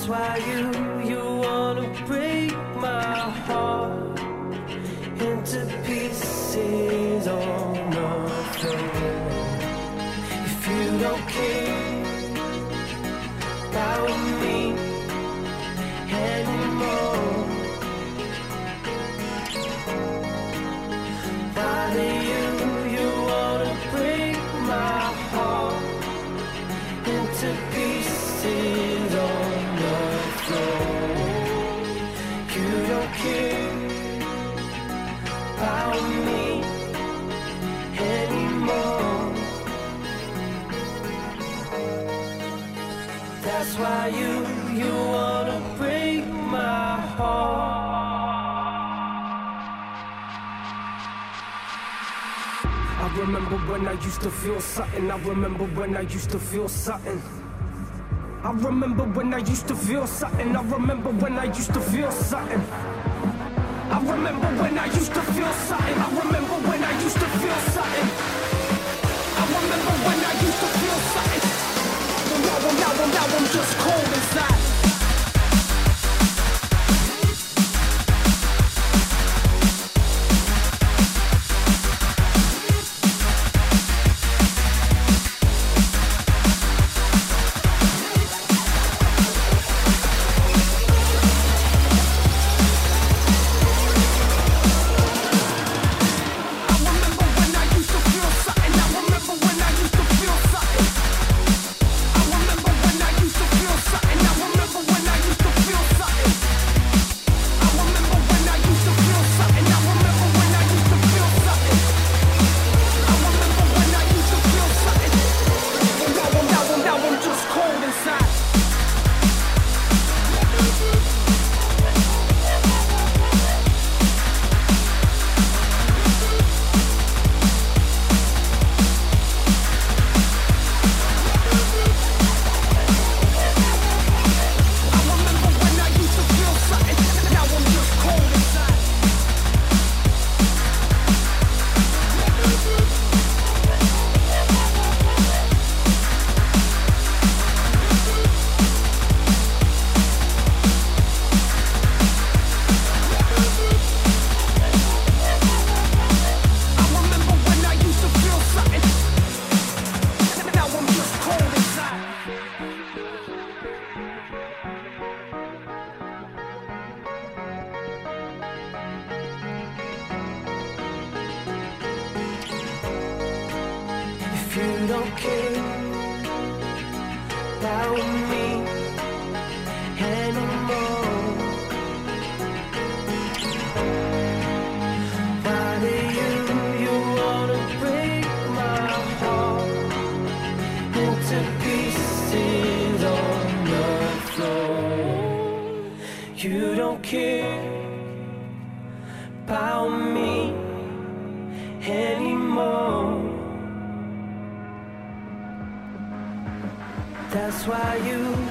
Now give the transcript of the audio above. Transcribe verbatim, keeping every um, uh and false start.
That's why you, you wanna break my heart into pieces on the floor. If you don't care about me anymore, why do you, you wanna break my heart into pieces on the floor? You don't care about me anymore. That's why you, you wanna break my heart. I remember when I used to feel something. I remember when I used to feel something. I remember when I used to feel something. I remember when I used to feel something. I remember when I used to feel something. I remember when I used to feel something. I remember when I used to feel something. But now I'm, now I'm, now I'm just cold inside. If you don't care about me anymore, why do you, you wanna break my heart into pieces on the floor? You don't care about me anymore. That's why you